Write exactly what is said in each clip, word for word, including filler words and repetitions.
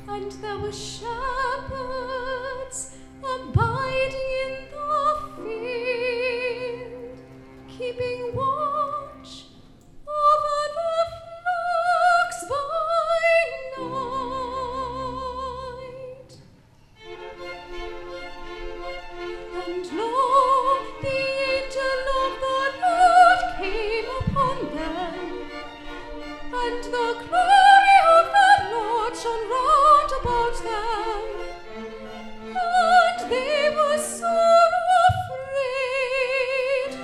And there were shepherds abiding in the field, keeping watch over the flocks by night. And lo, the angel of the Lord came upon them, and the glory of the Lord shone round about them, and they were sore afraid.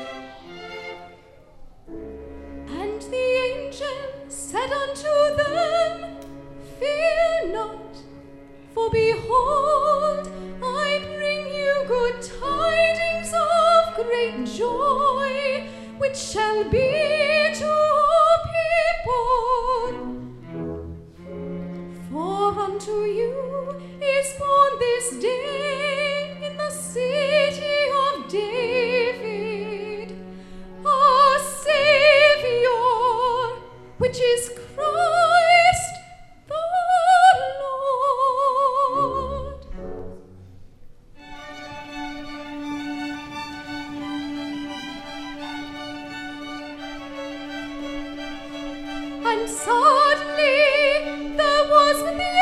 And the angel said unto them, Fear not, for behold, I bring you good tidings of great joy, which shall be to all people. For unto you is born this day in the city of David a Saviour, which is Christ the Lord. And suddenly there was with the